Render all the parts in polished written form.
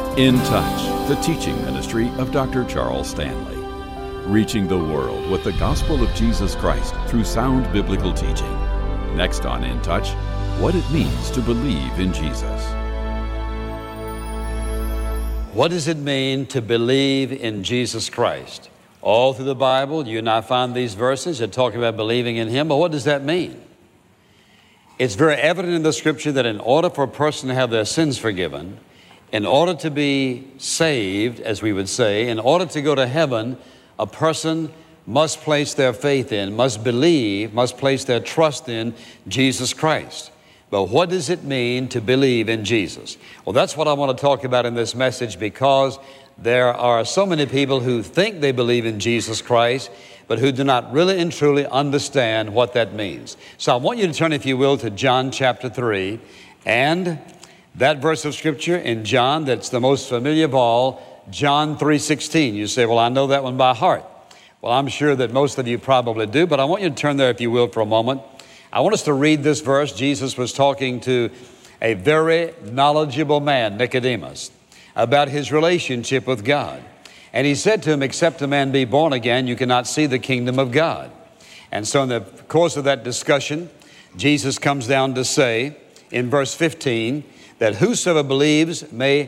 In Touch, the teaching ministry of Dr. Charles Stanley. Reaching the world with the gospel of Jesus Christ through sound biblical teaching. Next on In Touch, what it means to believe in Jesus. What does it mean to believe in Jesus Christ? All through the Bible, you and I find these verses that talk about believing in Him, but what does that mean? It's very evident in the Scripture that in order for a person to have their sins forgiven, in order to be saved, as we would say, in order to go to heaven, a person must place their faith in, must believe, must place their trust in Jesus Christ. But what does it mean to believe in Jesus? Well, that's what I want to talk about in this message, because there are so many people who think they believe in Jesus Christ, but who do not really and truly understand what that means. So I want you to turn, if you will, to John chapter 3, and that verse of Scripture in John that's the most familiar of all, John 3:16. You say, well, I know that one by heart. Well, I'm sure that most of you probably do, but I want you to turn there, if you will, for a moment. I want us to read this verse. Jesus was talking to a very knowledgeable man, Nicodemus, about his relationship with God. And he said to him, except a man be born again, you cannot see the kingdom of God. And so in the course of that discussion, Jesus comes down to say in verse 15, that whosoever believes may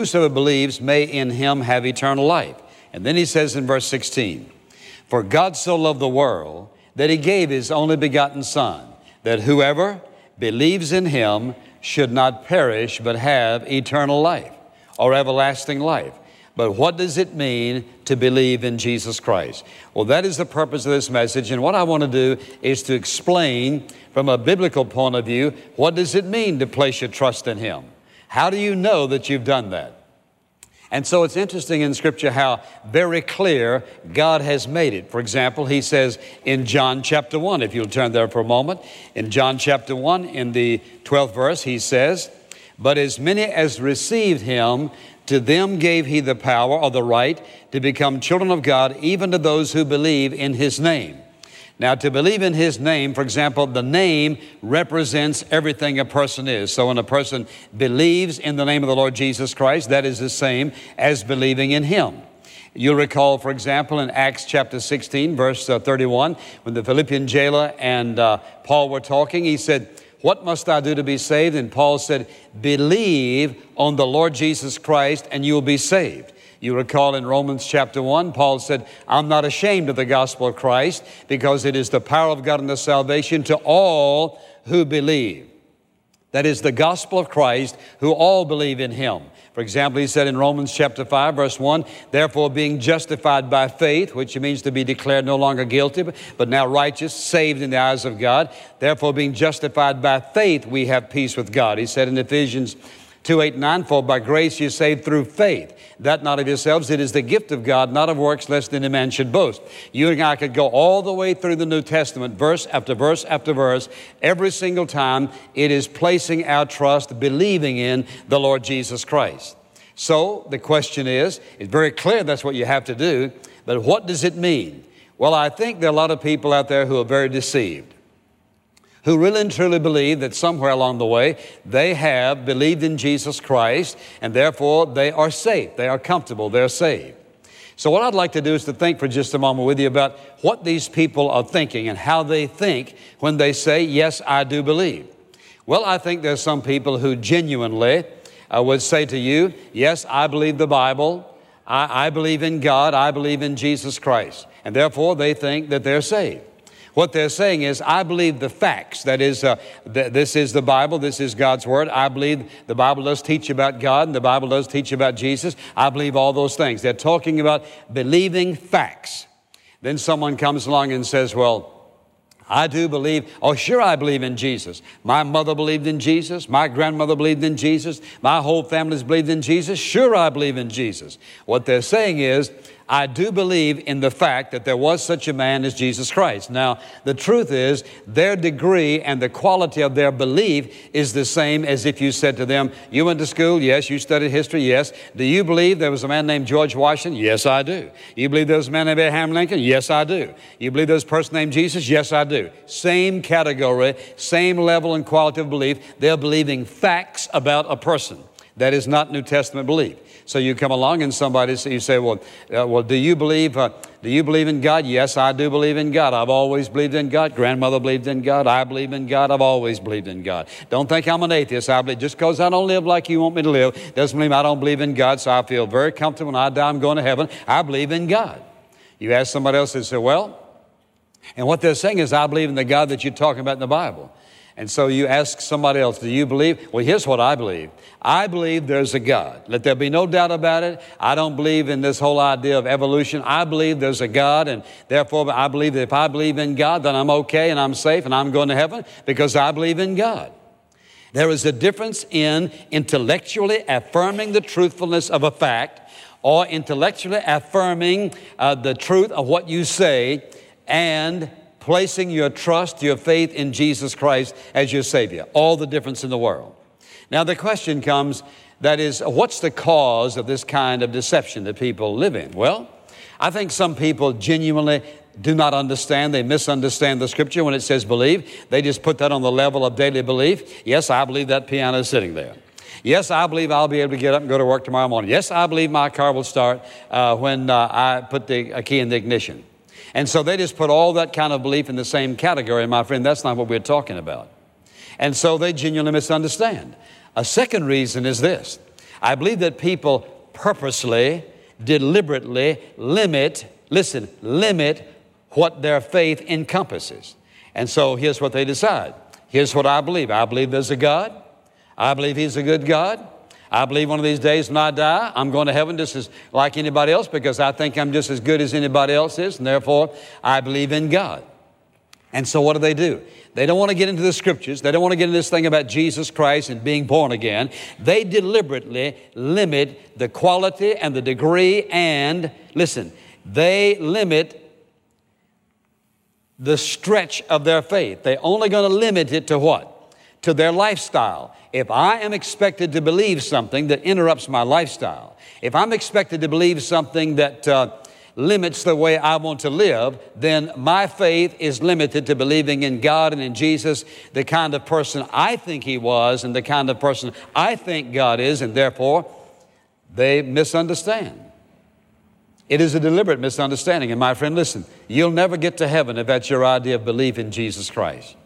in him have eternal life. And then he says in verse 16, for God so loved the world that he gave his only begotten Son, that whoever believes in him should not perish but have eternal life or everlasting life. But what does it mean to believe in Jesus Christ? Well, that is the purpose of this message. And what I want to do is to explain from a biblical point of view, what does it mean to place your trust in Him? How do you know that you've done that? And so it's interesting in Scripture how very clear God has made it. For example, He says in John chapter 1, if you'll turn there for a moment, in John chapter 1, in the 12th verse, He says, but as many as received Him, to them gave He the power or the right to become children of God, even to those who believe in His name. Now, to believe in His name, for example, the name represents everything a person is. So when a person believes in the name of the Lord Jesus Christ, that is the same as believing in Him. You'll recall, for example, in Acts chapter 16, verse 31, when the Philippian jailer and Paul were talking, he said, what must I do to be saved? And Paul said, believe on the Lord Jesus Christ and you'll be saved. You recall in Romans chapter 1, Paul said, I'm not ashamed of the gospel of Christ because it is the power of God unto salvation to all who believe. That is the gospel of Christ, who all believe in Him. For example, he said in Romans chapter 5, verse 1, therefore being justified by faith, which means to be declared no longer guilty, but now righteous, saved in the eyes of God. Therefore being justified by faith, we have peace with God. He said in Ephesians 2:8-9, for by grace you're saved through faith, that not of yourselves, it is the gift of God, not of works, lest any man should boast. You and I could go all the way through the New Testament, verse after verse after verse. Every single time it is placing our trust, believing in the Lord Jesus Christ. So the question is, it's very clear that's what you have to do, but what does it mean? Well, I think there are a lot of people out there who are very deceived, who really and truly believe that somewhere along the way they have believed in Jesus Christ and therefore they are safe, they are comfortable, they're saved. So what I'd like to do is to think for just a moment with you about what these people are thinking and how they think when they say, yes, I do believe. Well, I think there's some people who genuinely would say to you, yes, I believe the Bible, I believe in God, I believe in Jesus Christ, and therefore they think that they're saved. What they're saying is, I believe the facts. That is, this is the Bible. This is God's Word. I believe the Bible does teach about God and the Bible does teach about Jesus. I believe all those things. They're talking about believing facts. Then someone comes along and says, well, I do believe, oh, sure, I believe in Jesus. My mother believed in Jesus. My grandmother believed in Jesus. My whole family's believed in Jesus. Sure, I believe in Jesus. What they're saying is, I do believe in the fact that there was such a man as Jesus Christ. Now, the truth is, their degree and the quality of their belief is the same as if you said to them, you went to school? Yes. You studied history? Yes. Do you believe there was a man named George Washington? Yes, I do. You believe there was a man named Abraham Lincoln? Yes, I do. You believe there was a person named Jesus? Yes, I do. Same category, same level and quality of belief. They're believing facts about a person. That is not New Testament belief. So you come along and you say, well, do you believe in God? Yes, I do believe in God. I've always believed in God. Grandmother believed in God. I believe in God. I've always believed in God. Don't think I'm an atheist. I believe just because I don't live like you want me to live doesn't mean I don't believe in God. So I feel very comfortable when I die, I'm going to heaven. I believe in God. You ask somebody else, they say, well, and what they're saying is, I believe in the God that you're talking about in the Bible. And so you ask somebody else, do you believe? Well, here's what I believe. I believe there's a God. Let there be no doubt about it. I don't believe in this whole idea of evolution. I believe there's a God, and therefore I believe that if I believe in God, then I'm okay and I'm safe and I'm going to heaven because I believe in God. There is a difference in intellectually affirming the truthfulness of a fact or intellectually affirming the truth of what you say and placing your trust, your faith in Jesus Christ as your Savior. All the difference in the world. Now the question comes, that is, what's the cause of this kind of deception that people live in? Well, I think some people genuinely do not understand. They misunderstand the Scripture when it says believe. They just put that on the level of daily belief. Yes, I believe that piano is sitting there. Yes, I believe I'll be able to get up and go to work tomorrow morning. Yes, I believe my car will start when I put the key in the ignition. And so they just put all that kind of belief in the same category. And my friend, that's not what we're talking about. And so they genuinely misunderstand. A second reason is this. I believe that people purposely, deliberately limit what their faith encompasses. And so here's what they decide. Here's what I believe. I believe there's a God. I believe He's a good God. I believe one of these days when I die, I'm going to heaven just as like anybody else because I think I'm just as good as anybody else is, and therefore I believe in God. And so what do? They don't want to get into the Scriptures. They don't want to get into this thing about Jesus Christ and being born again. They deliberately limit the quality and the degree and, listen, they limit the stretch of their faith. They're only going to limit it to what? To their lifestyle. If I am expected to believe something that interrupts my lifestyle, if I'm expected to believe something that limits the way I want to live, then my faith is limited to believing in God and in Jesus, the kind of person I think He was and the kind of person I think God is, and therefore they misunderstand. It is a deliberate misunderstanding. And my friend, listen, you'll never get to heaven if that's your idea of belief in Jesus Christ.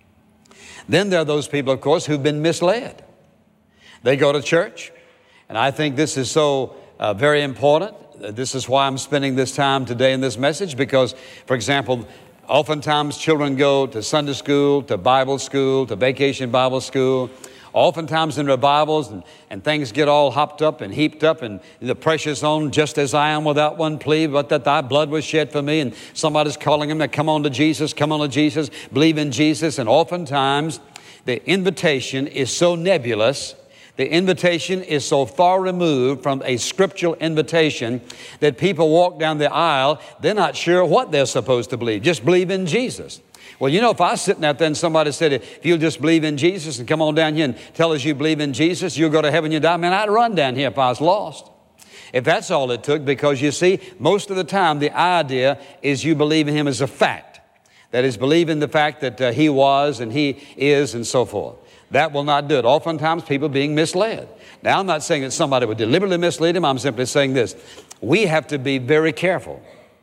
Then there are those people, of course, who've been misled. They go to church, and I think this is so very important. This is why I'm spending this time today in this message, because, for example, oftentimes children go to Sunday school, to Bible school, to vacation Bible school. Oftentimes in revivals, and things get all hopped up and heaped up, and the precious on, just as I am without one plea, but that thy blood was shed for me, and somebody's calling them to come on to Jesus, believe in Jesus, and oftentimes the invitation is so nebulous, the invitation is so far removed from a scriptural invitation that people walk down the aisle, they're not sure what they're supposed to believe, just believe in Jesus. Well, you know, if I was sitting out there and somebody said, if you'll just believe in Jesus and come on down here and tell us you believe in Jesus, you'll go to heaven, you die, man, I'd run down here if I was lost. If that's all it took, because you see, most of the time the idea is you believe in Him as a fact. That is, believe in the fact that He was and He is and so forth. That will not do it. Oftentimes people being misled. Now, I'm not saying that somebody would deliberately mislead him. I'm simply saying this. We have to be very careful.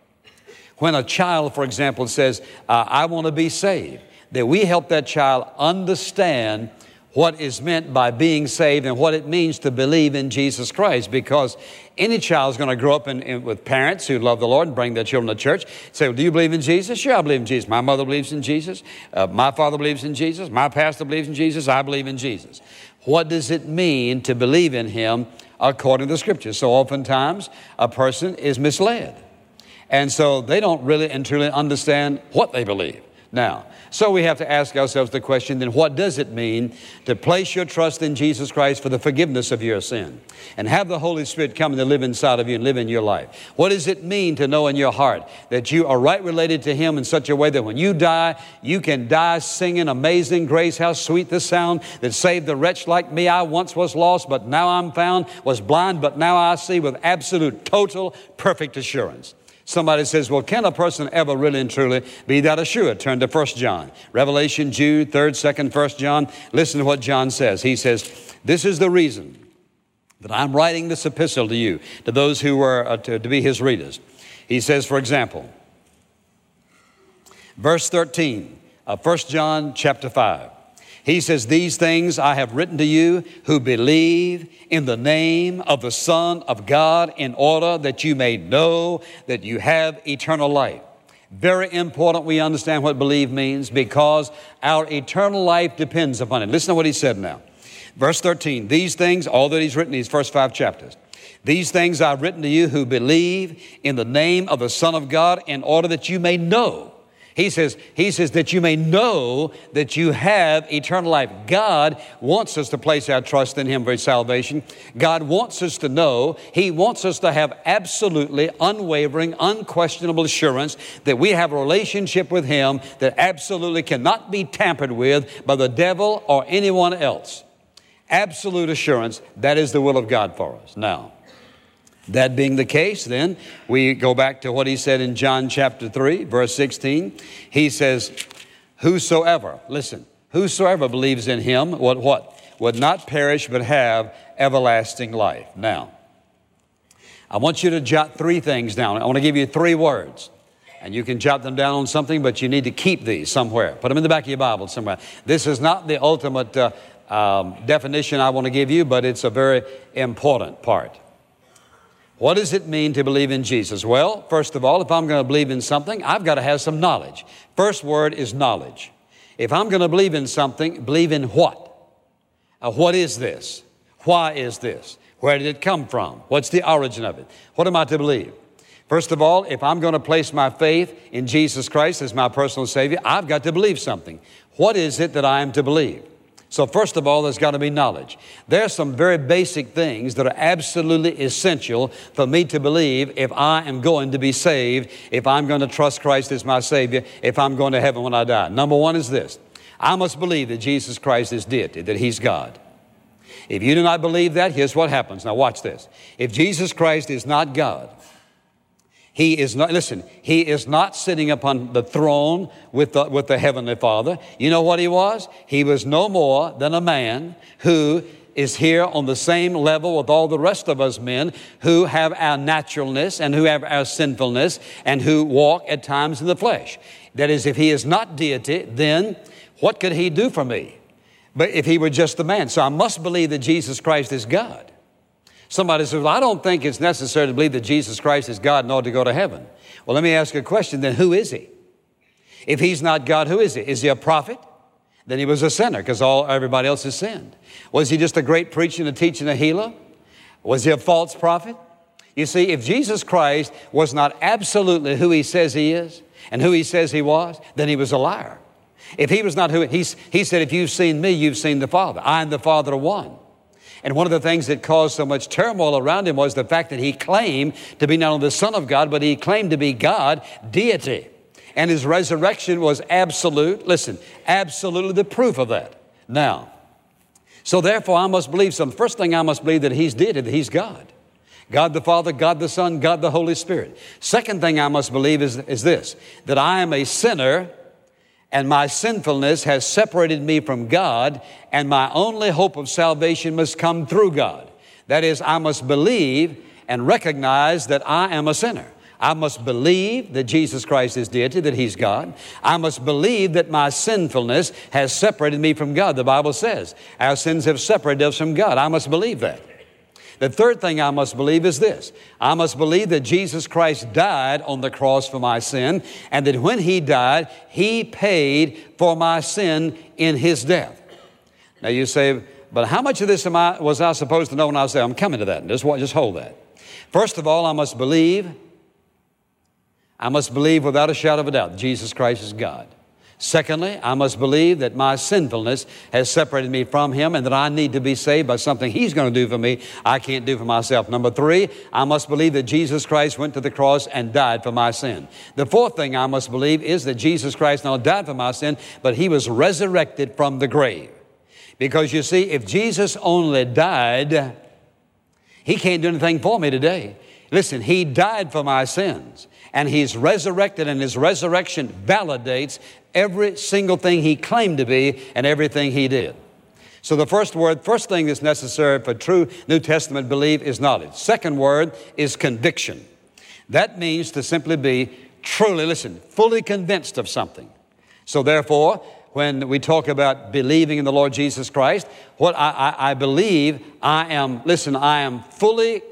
When a child, for example, says, I want to be saved, that we help that child understand what is meant by being saved and what it means to believe in Jesus Christ. Because any child is going to grow up with parents who love the Lord and bring their children to church. Say, well, do you believe in Jesus? Sure, I believe in Jesus. My mother believes in Jesus. My father believes in Jesus. My pastor believes in Jesus. I believe in Jesus. What does it mean to believe in Him according to the Scriptures? So oftentimes a person is misled. And so they don't really and truly understand what they believe. Now, so we have to ask ourselves the question, then what does it mean to place your trust in Jesus Christ for the forgiveness of your sin and have the Holy Spirit come to live inside of you and live in your life? What does it mean to know in your heart that you are right related to Him in such a way that when you die, you can die singing Amazing Grace, how sweet the sound that saved the wretch like me. I once was lost, but now I'm found, was blind, but now I see, with absolute, total, perfect assurance. Somebody says, well, can a person ever really and truly be that assured? Turn to 1 John. Revelation, Jude, 3rd, 2nd, 1 John. Listen to what John says. He says, this is the reason that I'm writing this epistle to you, to those who were to be his readers. He says, for example, verse 13 of 1 John chapter 5. He says, these things I have written to you who believe in the name of the Son of God, in order that you may know that you have eternal life. Very important we understand what believe means, because our eternal life depends upon it. Listen to what he said now. Verse 13, these things, all that he's written in these first 5 chapters. These things I've written to you who believe in the name of the Son of God, in order that you may know. He says that you may know that you have eternal life. God wants us to place our trust in him for his salvation. God wants us to know. He wants us to have absolutely unwavering, unquestionable assurance that we have a relationship with him that absolutely cannot be tampered with by the devil or anyone else. Absolute assurance, that is the will of God for us. Now, that being the case, then, we go back to what he said in John chapter 3, verse 16. He says, whosoever, listen, whosoever believes in him, what? Would not perish but have everlasting life. Now, I want you to jot 3 things down. I want to give you 3 words. And you can jot them down on something, but you need to keep these somewhere. Put them in the back of your Bible somewhere. This is not the ultimate definition I want to give you, but it's a very important part. What does it mean to believe in Jesus? Well, first of all, if I'm going to believe in something, I've got to have some knowledge. First word is knowledge. If I'm going to believe in something, believe in what? What is this? Why is this? Where did it come from? What's the origin of it? What am I to believe? First of all, if I'm going to place my faith in Jesus Christ as my personal Savior, I've got to believe something. What is it that I am to believe? So first of all, there's got to be knowledge. There are some very basic things that are absolutely essential for me to believe if I am going to be saved, if I'm going to trust Christ as my Savior, if I'm going to heaven when I die. Number 1 is this. I must believe that Jesus Christ is deity, that he's God. If you do not believe that, here's what happens. Now watch this. If Jesus Christ is not God, he is not sitting upon the throne with the Heavenly Father. You know what he was? He was no more than a man who is here on the same level with all the rest of us men who have our naturalness and who have our sinfulness and who walk at times in the flesh. That is, if he is not deity, then what could he do for me? But if he were just a man. So I must believe that Jesus Christ is God. Somebody says, well, I don't think it's necessary to believe that Jesus Christ is God in order to go to heaven. Well, let me ask you a question, then who is he? If he's not God, who is he? Is he a prophet? Then he was a sinner, because everybody else has sinned. Was he just a great preacher and a teacher and a healer? Was he a false prophet? You see, if Jesus Christ was not absolutely who he says he is and who he says he was, then he was a liar. If he was not who he said, if you've seen me, you've seen the Father. I and the Father are one. And one of the things that caused so much turmoil around him was the fact that he claimed to be not only the Son of God, but he claimed to be God, deity. And his resurrection was absolute, listen, absolutely the proof of that. Now, so therefore I must believe something. First thing I must believe that he's deity, that he's God. God the Father, God the Son, God the Holy Spirit. Second thing I must believe is this, that I am a sinner, and my sinfulness has separated me from God, and my only hope of salvation must come through God. That is, I must believe and recognize that I am a sinner. I must believe that Jesus Christ is deity, that he's God. I must believe that my sinfulness has separated me from God. The Bible says our sins have separated us from God. I must believe that. The third thing I must believe is this. I must believe that Jesus Christ died on the cross for my sin, and that when he died, he paid for my sin in his death. Now you say, but how much of this was I supposed to know when I was there? I'm coming to that. Just hold that. First of all, I must believe without a shadow of a doubt, Jesus Christ is God. Secondly, I must believe that my sinfulness has separated me from him and that I need to be saved by something he's going to do for me I can't do for myself. Number three, I must believe that Jesus Christ went to the cross and died for my sin. The fourth thing I must believe is that Jesus Christ not only died for my sin, but he was resurrected from the grave. Because you see, if Jesus only died, he can't do anything for me today. Listen, he died for my sins, and he's resurrected, and his resurrection validates every single thing he claimed to be and everything he did. So the first thing that's necessary for true New Testament belief is knowledge. Second word is conviction. That means to simply be truly, listen, fully convinced of something. So therefore, when we talk about believing in the Lord Jesus Christ, what I believe, I am fully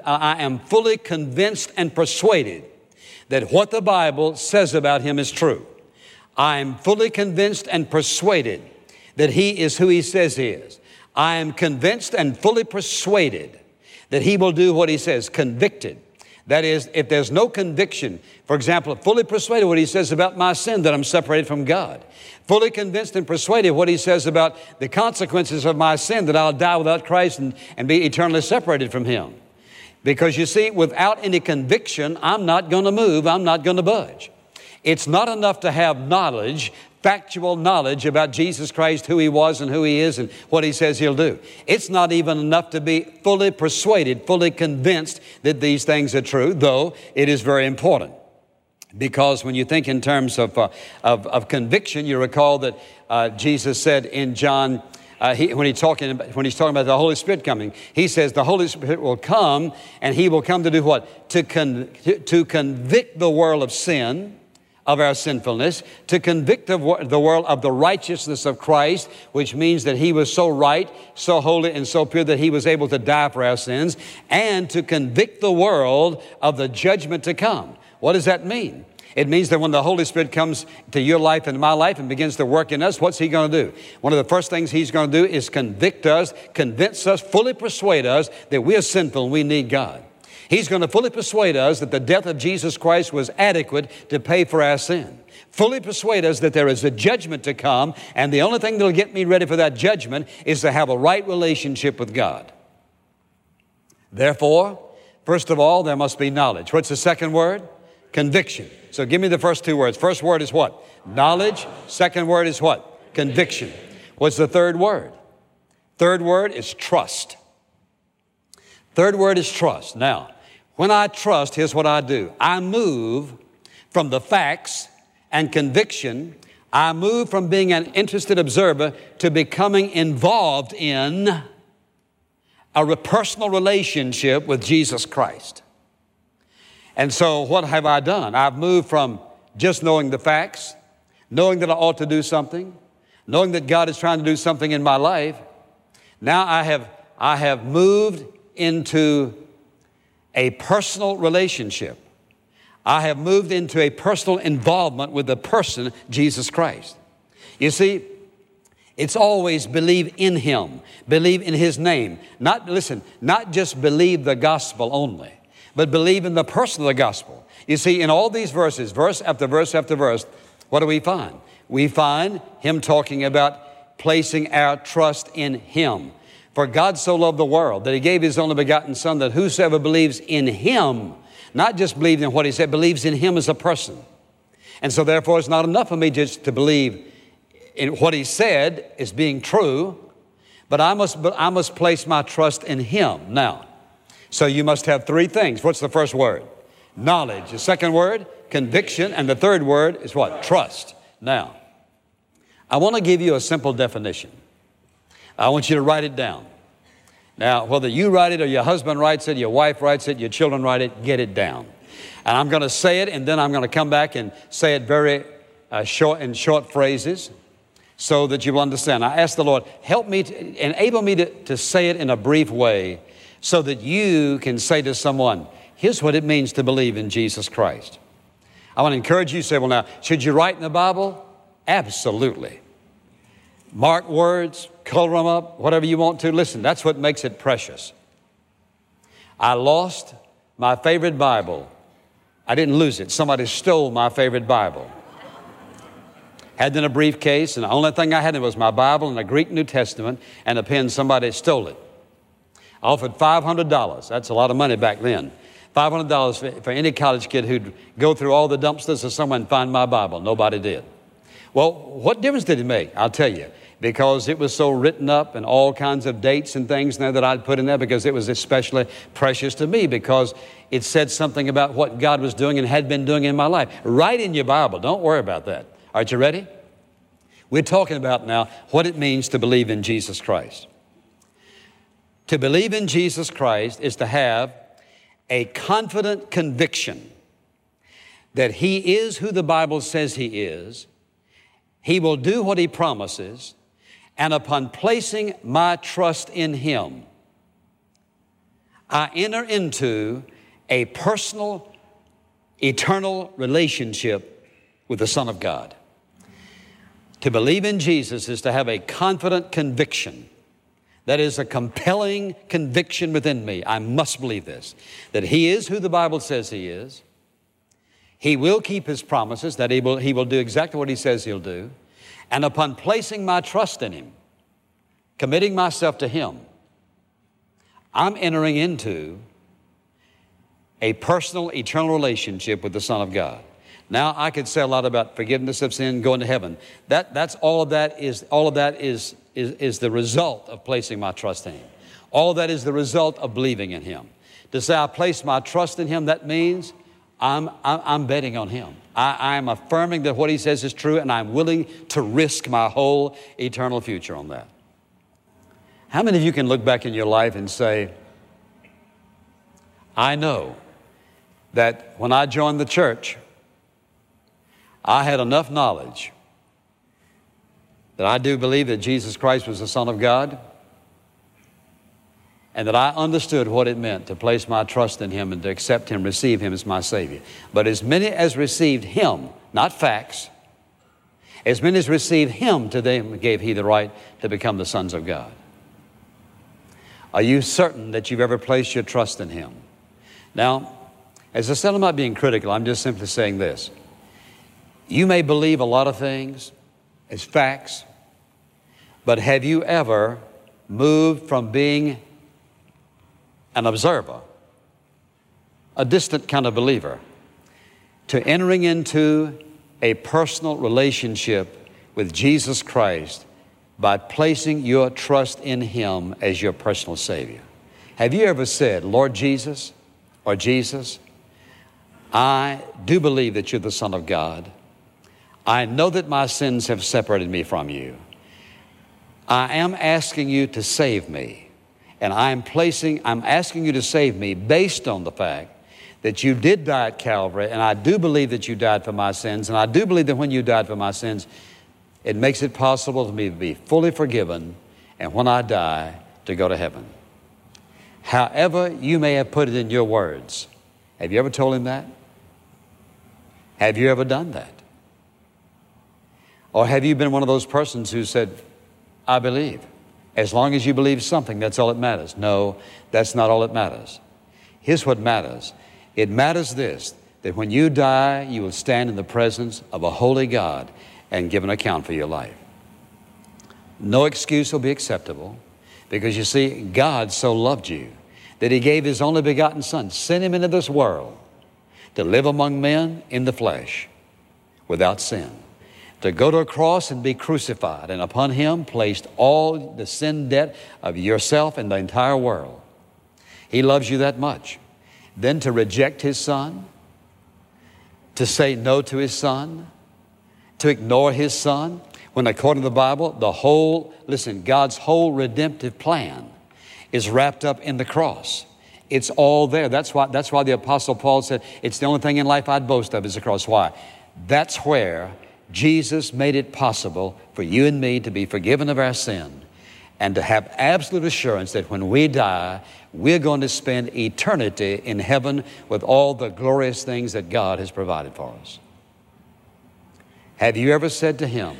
convinced and persuaded that what the Bible says about Him is true. I am fully convinced and persuaded that He is who He says He is. I am convinced and fully persuaded that He will do what He says, convicted. That is, if there's no conviction, for example, fully persuaded what He says about my sin, that I'm separated from God. Fully convinced and persuaded what He says about the consequences of my sin, that I'll die without Christ and be eternally separated from Him. Because you see, without any conviction, I'm not going to move, I'm not going to budge. It's not enough to have knowledge, factual knowledge about Jesus Christ, who He was and who He is and what He says He'll do. It's not even enough to be fully persuaded, fully convinced that these things are true, though it is very important. Because when you think in terms of conviction, you recall that Jesus said in John, when he's talking about the Holy Spirit coming, He says the Holy Spirit will come, and He will come to do what? To convict the world of sin, of our sinfulness, to convict the world of the righteousness of Christ, which means that He was so right, so holy, and so pure that He was able to die for our sins, and to convict the world of the judgment to come. What does that mean? It means that when the Holy Spirit comes to your life and my life and begins to work in us, what's He going to do? One of the first things He's going to do is convict us, convince us, fully persuade us that we are sinful and we need God. He's going to fully persuade us that the death of Jesus Christ was adequate to pay for our sin. Fully persuade us that there is a judgment to come, and the only thing that will get me ready for that judgment is to have a right relationship with God. Therefore, first of all, there must be knowledge. What's the second word? Conviction. So give me the first two words. First word is what? Knowledge. Second word is what? Conviction. What's the third word? Third word is trust. Third word is trust. Now, when I trust, here's what I do. I move from the facts and conviction. I move from being an interested observer to becoming involved in a personal relationship with Jesus Christ. And so what have I done? I've moved from just knowing the facts, knowing that I ought to do something, knowing that God is trying to do something in my life. Now I have moved into a personal relationship. I have moved into a personal involvement with the person, Jesus Christ. You see, it's always believe in Him, believe in His name. Not just believe the gospel only, but believe in the person of the gospel. You see, in all these verses, verse after verse after verse, what do we find? We find Him talking about placing our trust in Him. For God so loved the world that He gave His only begotten Son, that whosoever believes in Him, not just believes in what He said, believes in Him as a person. And so therefore it's not enough for me just to believe in what He said as being true, but I must place my trust in Him. Now, so you must have three things. What's the first word? Knowledge. The second word, conviction. And the third word is what? Trust. Now, I want to give you a simple definition. I want you to write it down. Now, whether you write it or your husband writes it, your wife writes it, your children write it, get it down. And I'm going to say it, and then I'm going to come back and say it very short phrases so that you will understand. I ask the Lord, help me, enable me to say it in a brief way so that you can say to someone, here's what it means to believe in Jesus Christ. I want to encourage you to say, well, now, should you write in the Bible? Absolutely. Mark words, color them up, whatever you want to. Listen, that's what makes it precious. I lost my favorite Bible. I didn't lose it. Somebody stole my favorite Bible. Had it in a briefcase, and the only thing I had was my Bible and a Greek New Testament and a pen. Somebody stole it. I offered $500. That's a lot of money back then. $500 for any college kid who'd go through all the dumpsters of somewhere and find my Bible. Nobody did. Well, what difference did it make? I'll tell you. Because it was so written up and all kinds of dates and things there that I'd put in there, because it was especially precious to me because it said something about what God was doing and had been doing in my life. Write in your Bible. Don't worry about that. All right, you ready? We're talking about now what it means to believe in Jesus Christ. To believe in Jesus Christ is to have a confident conviction that He is who the Bible says He is. He will do what He promises. And upon placing my trust in Him, I enter into a personal, eternal relationship with the Son of God. To believe in Jesus is to have a confident conviction. That is a compelling conviction within me. I must believe this, that He is who the Bible says He is. He will keep His promises, that He will do exactly what He says He'll do. And upon placing my trust in Him, committing myself to Him, I'm entering into a personal, eternal relationship with the Son of God. Now, I could say a lot about forgiveness of sin, going to heaven. That's all of that is the result of placing my trust in Him. All of that is the result of believing in Him. To say I place my trust in Him, that means I'm betting on Him. I'm affirming that what He says is true, and I'm willing to risk my whole eternal future on that. How many of you can look back in your life and say, I know that when I joined the church, I had enough knowledge that I do believe that Jesus Christ was the Son of God, and that I understood what it meant to place my trust in Him and to accept Him, receive Him as my Savior. But as many as received Him, not facts, as many as received Him, to them gave He the right to become the sons of God. Are you certain that you've ever placed your trust in Him? Now, as I said, I'm not being critical. I'm just simply saying this. You may believe a lot of things as facts, but have you ever moved from being an observer, a distant kind of believer, to entering into a personal relationship with Jesus Christ by placing your trust in Him as your personal Savior? Have you ever said, Lord Jesus, or Jesus, I do believe that you're the Son of God. I know that my sins have separated me from you. I am asking you to save me. And I'm asking you to save me based on the fact that you did die at Calvary, and I do believe that you died for my sins, and I do believe that when you died for my sins, it makes it possible for me to be fully forgiven, and when I die, to go to heaven. However you may have put it in your words, have you ever told Him that? Have you ever done that? Or have you been one of those persons who said, I believe. As long as you believe something, that's all that matters. No, that's not all that matters. Here's what matters. It matters this, that when you die, you will stand in the presence of a holy God and give an account for your life. No excuse will be acceptable, because you see, God so loved you that He gave His only begotten Son, sent Him into this world to live among men in the flesh without sin, to go to a cross and be crucified, and upon Him placed all the sin debt of yourself and the entire world. He loves you that much. Then to reject His Son, to say no to His Son, to ignore His Son, when according to the Bible, God's whole redemptive plan is wrapped up in the cross. It's all there. That's why the Apostle Paul said, it's the only thing in life I'd boast of is the cross. Why? That's where Jesus made it possible for you and me to be forgiven of our sin and to have absolute assurance that when we die, we're going to spend eternity in heaven with all the glorious things that God has provided for us. Have you ever said to Him,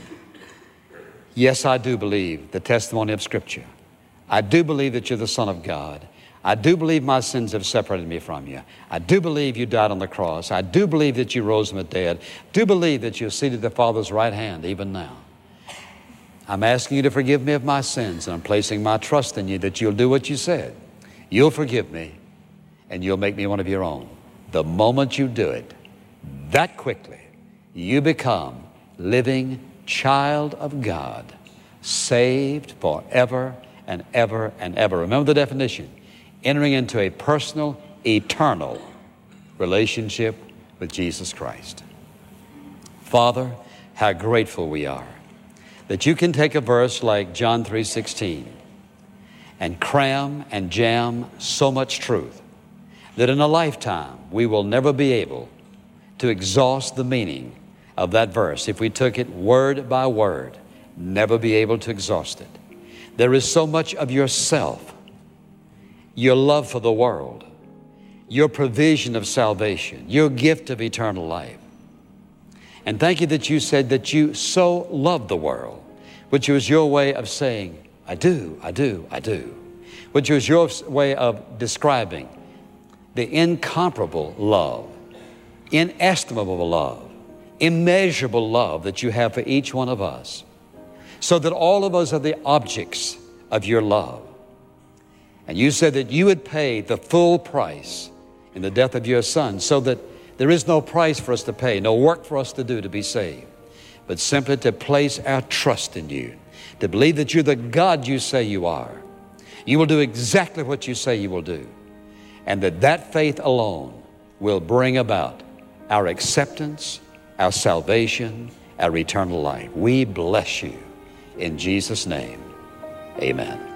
yes, I do believe the testimony of Scripture. I do believe that you're the Son of God. I do believe my sins have separated me from you. I do believe you died on the cross. I do believe that you rose from the dead. I do believe that you're seated at the Father's right hand even now. I'm asking you to forgive me of my sins, and I'm placing my trust in you that you'll do what you said. You'll forgive me, and you'll make me one of your own. The moment you do it, that quickly, you become living child of God, saved forever and ever and ever. Remember the definition. Entering into a personal, eternal relationship with Jesus Christ. Father, how grateful we are that you can take a verse like John 3:16 and cram and jam so much truth that in a lifetime we will never be able to exhaust the meaning of that verse. If we took it word by word, never be able to exhaust it. There is so much of yourself, your love for the world, your provision of salvation, your gift of eternal life. And thank you that you said that you so love the world, which was your way of saying, I do, I do, I do, which was your way of describing the incomparable love, inestimable love, immeasurable love that you have for each one of us, so that all of us are the objects of your love. And you said that you would pay the full price in the death of your Son, so that there is no price for us to pay, no work for us to do to be saved, but simply to place our trust in you, to believe that you're the God you say you are. You will do exactly what you say you will do, and that faith alone will bring about our acceptance, our salvation, our eternal life. We bless you in Jesus' name. Amen.